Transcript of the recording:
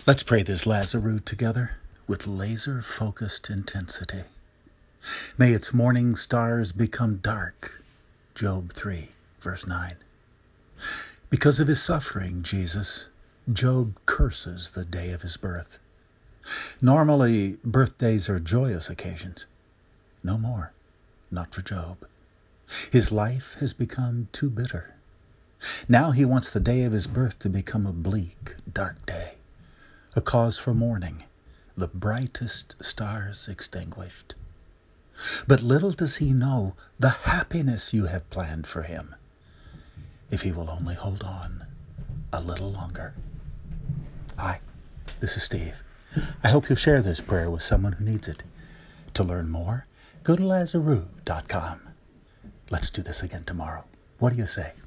Let's pray this Lazarus together with laser-focused intensity. May its morning stars become dark. Job 3, verse 9. Because of his suffering, Jesus, Job curses the day of his birth. Normally, birthdays are joyous occasions. No more, not for Job. His life has become too bitter. Now he wants the day of his birth to become a bleak, dark day. A cause for mourning, the brightest stars extinguished. But little does he know the happiness you have planned for him, if he will only hold on a little longer. Hi, this is Steve. I hope you'll share this prayer with someone who needs it. To learn more, go to Lazarus.com. Let's do this again tomorrow. What do you say?